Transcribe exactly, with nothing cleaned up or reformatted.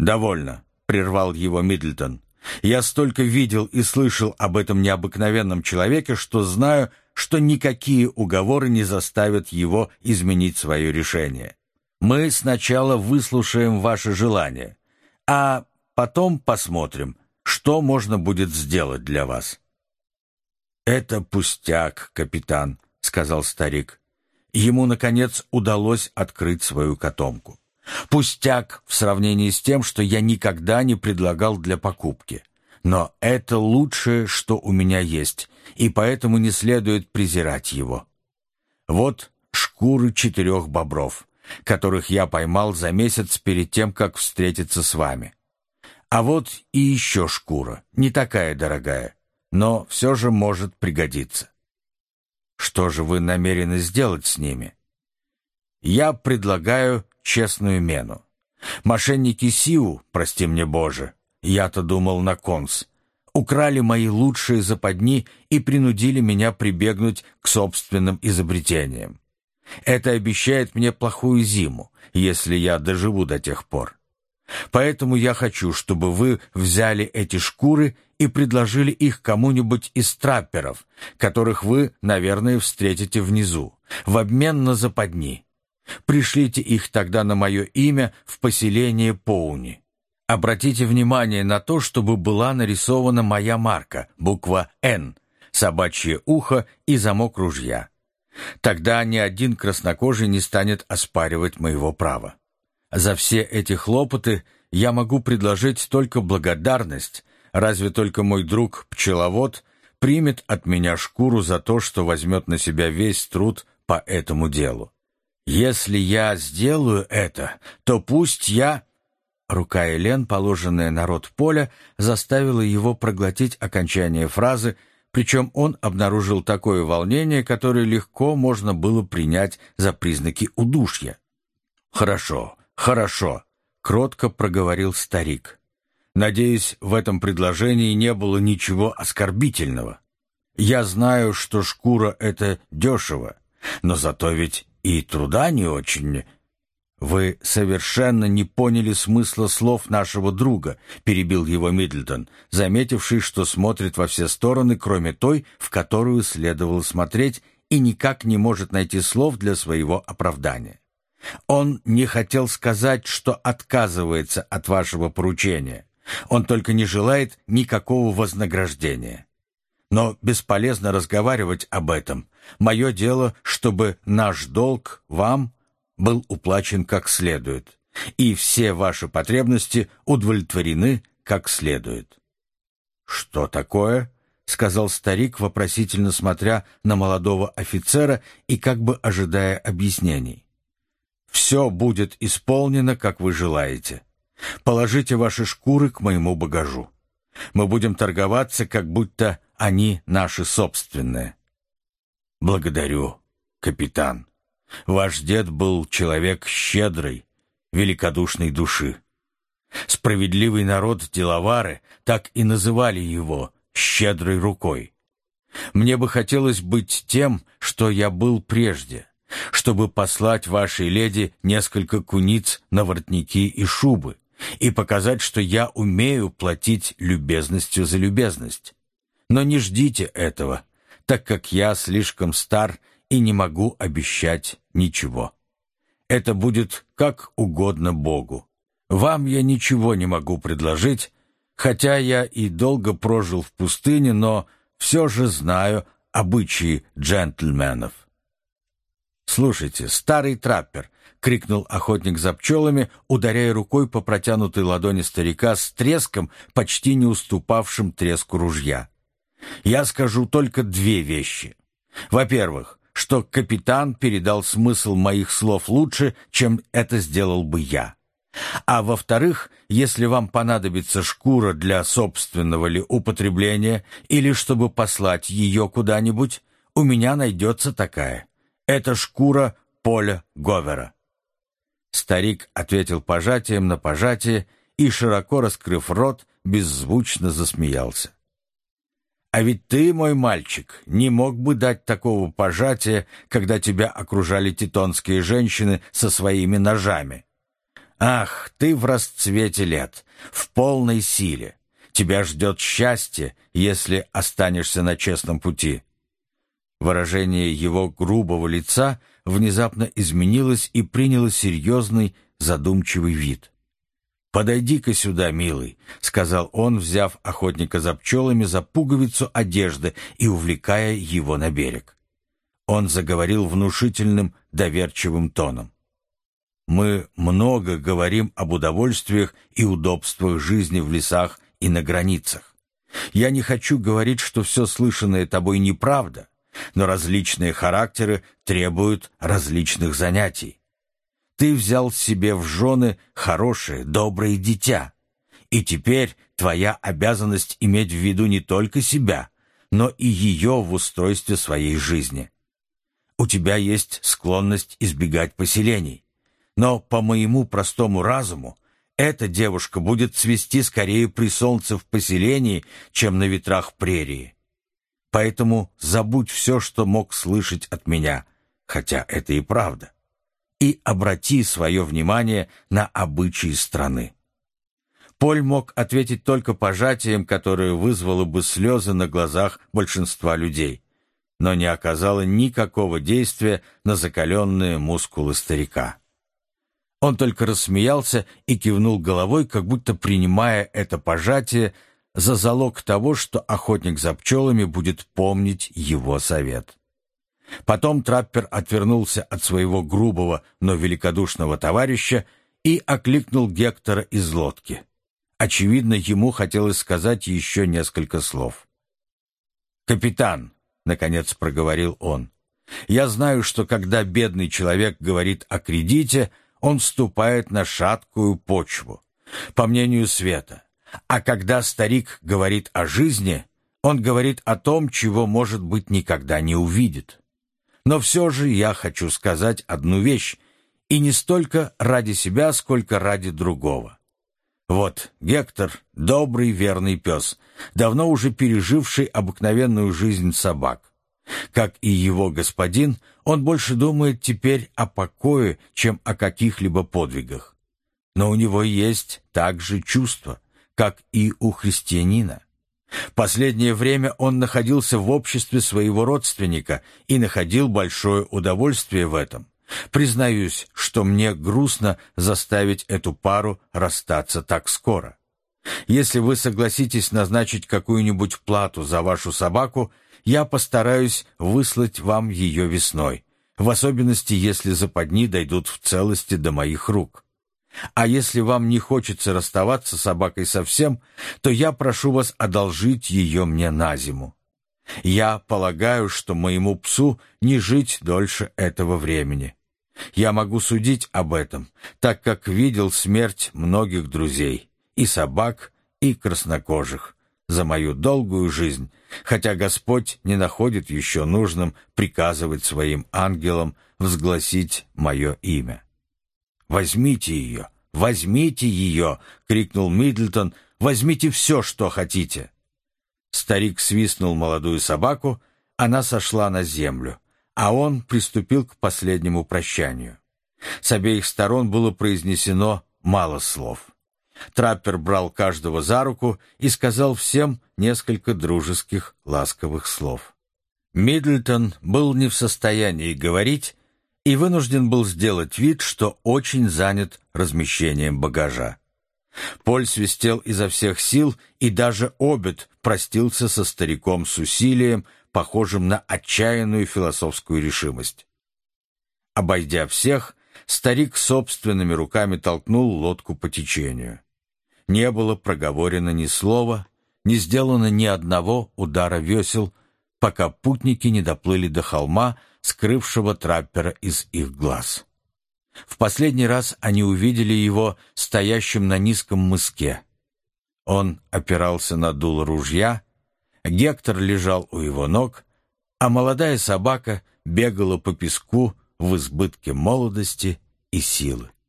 «Довольно», — прервал его Миддлтон. «Я столько видел и слышал об этом необыкновенном человеке, что знаю, что никакие уговоры не заставят его изменить свое решение. Мы сначала выслушаем ваше желание, а потом посмотрим, что можно будет сделать для вас». «Это пустяк, капитан», — сказал старик. Ему, наконец, удалось открыть свою котомку. «Пустяк в сравнении с тем, что я никогда не предлагал для покупки. Но это лучшее, что у меня есть, и поэтому не следует презирать его. Вот шкуры четырех бобров, которых я поймал за месяц перед тем, как встретиться с вами. А вот и еще шкура, не такая дорогая, но все же может пригодиться. Что же вы намерены сделать с ними? Я предлагаю честную мену. Мошенники Сиу, прости мне Боже, я-то думал на конс, украли мои лучшие западни и принудили меня прибегнуть к собственным изобретениям. Это обещает мне плохую зиму, если я доживу до тех пор. Поэтому я хочу, чтобы вы взяли эти шкуры и предложили их кому-нибудь из трапперов, которых вы, наверное, встретите внизу, в обмен на западни. Пришлите их тогда на мое имя в поселение Поуни. Обратите внимание на то, чтобы была нарисована моя марка, буква «Н», собачье ухо и замок ружья. Тогда ни один краснокожий не станет оспаривать моего права. За все эти хлопоты я могу предложить только благодарность, разве только мой друг-пчеловод примет от меня шкуру за то, что возьмет на себя весь труд по этому делу. Если я сделаю это, то пусть я...» Рука Элен, положенная на рот поля, заставила его проглотить окончание фразы, причем он обнаружил такое волнение, которое легко можно было принять за признаки удушья. «Хорошо, хорошо», — кротко проговорил старик. «Надеюсь, в этом предложении не было ничего оскорбительного. Я знаю, что шкура — это дешево, но зато ведь и труда не очень...» «Вы совершенно не поняли смысла слов нашего друга», — перебил его Миддлтон, заметивший, что смотрит во все стороны, кроме той, в которую следовало смотреть, и никак не может найти слов для своего оправдания. «Он не хотел сказать, что отказывается от вашего поручения. Он только не желает никакого вознаграждения. Но бесполезно разговаривать об этом. Мое дело, чтобы наш долг вам был уплачен как следует, и все ваши потребности удовлетворены как следует». «Что такое?» — сказал старик, вопросительно смотря на молодого офицера и как бы ожидая объяснений. «Все будет исполнено, как вы желаете. Положите ваши шкуры к моему багажу. Мы будем торговаться, как будто они наши собственные». «Благодарю, капитан. Ваш дед был человек щедрой, великодушной души. Справедливый народ деловары так и называли его «щедрой рукой». Мне бы хотелось быть тем, что я был прежде, чтобы послать вашей леди несколько куниц на воротники и шубы и показать, что я умею платить любезностью за любезность. Но не ждите этого, так как я слишком стар и не могу обещать ничего. Это будет как угодно Богу. Вам я ничего не могу предложить, хотя я и долго прожил в пустыне, но все же знаю обычаи джентльменов». «Слушайте, старый траппер!» — крикнул охотник за пчелами, ударяя рукой по протянутой ладони старика с треском, почти не уступавшим треску ружья. «Я скажу только две вещи. Во-первых, что капитан передал смысл моих слов лучше, чем это сделал бы я. А во-вторых, если вам понадобится шкура для собственного ли употребления или чтобы послать ее куда-нибудь, у меня найдется такая. Это шкура Поля Говера». Старик ответил пожатием на пожатие и, широко раскрыв рот, беззвучно засмеялся. «А ведь ты, мой мальчик, не мог бы дать такого пожатия, когда тебя окружали титонские женщины со своими ножами. Ах, ты в расцвете лет, в полной силе. Тебя ждет счастье, если останешься на честном пути». Выражение его грубого лица внезапно изменилось и приняло серьезный, задумчивый вид. «Подойди-ка сюда, милый», — сказал он, взяв охотника за пчелами за пуговицу одежды и увлекая его на берег. Он заговорил внушительным, доверчивым тоном. «Мы много говорим об удовольствиях и удобствах жизни в лесах и на границах. Я не хочу говорить, что все слышанное тобой неправда, но различные характеры требуют различных занятий. Ты взял себе в жены хорошее, доброе дитя, и теперь твоя обязанность иметь в виду не только себя, но и ее в устройстве своей жизни. У тебя есть склонность избегать поселений, но по моему простому разуму эта девушка будет цвести скорее при солнце в поселении, чем на ветрах прерии. Поэтому забудь все, что мог слышать от меня, хотя это и правда, и обрати свое внимание на обычаи страны». Поль мог ответить только пожатием, которое вызвало бы слезы на глазах большинства людей, но не оказало никакого действия на закаленные мускулы старика. Он только рассмеялся и кивнул головой, как будто принимая это пожатие за залог того, что охотник за пчелами будет помнить его совет. Потом траппер отвернулся от своего грубого, но великодушного товарища и окликнул Гектора из лодки. Очевидно, ему хотелось сказать еще несколько слов. «Капитан», — наконец проговорил он, — «я знаю, что когда бедный человек говорит о кредите, он вступает на шаткую почву, по мнению Света. А когда старик говорит о жизни, он говорит о том, чего, может быть, никогда не увидит. Но все же я хочу сказать одну вещь, и не столько ради себя, сколько ради другого. Вот Гектор — добрый, верный пес, давно уже переживший обыкновенную жизнь собак. Как и его господин, он больше думает теперь о покое, чем о каких-либо подвигах. Но у него есть также чувства, как и у христианина. Последнее время он находился в обществе своего родственника и находил большое удовольствие в этом. Признаюсь, что мне грустно заставить эту пару расстаться так скоро. Если вы согласитесь назначить какую-нибудь плату за вашу собаку, я постараюсь выслать вам ее весной, в особенности, если западни дойдут в целости до моих рук. А если вам не хочется расставаться с собакой совсем, то я прошу вас одолжить ее мне на зиму. Я полагаю, что моему псу не жить дольше этого времени. Я могу судить об этом, так как видел смерть многих друзей, и собак, и краснокожих, за мою долгую жизнь, хотя Господь не находит еще нужным приказывать своим ангелам возгласить мое имя. «Возьмите ее! Возьмите ее!» — крикнул Миддлтон. «Возьмите все, что хотите!» Старик свистнул молодую собаку, она сошла на землю, а он приступил к последнему прощанию. С обеих сторон было произнесено мало слов. Траппер брал каждого за руку и сказал всем несколько дружеских, ласковых слов. Миддлтон был не в состоянии говорить и вынужден был сделать вид, что очень занят размещением багажа. Поль свистел изо всех сил, и даже Обед простился со стариком с усилием, похожим на отчаянную философскую решимость. Обойдя всех, старик собственными руками толкнул лодку по течению. Не было проговорено ни слова, не сделано ни одного удара весел, пока путники не доплыли до холма, скрывшего траппера из их глаз. В последний раз они увидели его стоящим на низком мыске. Он опирался на дуло ружья, Гектор лежал у его ног, а молодая собака бегала по песку в избытке молодости и силы.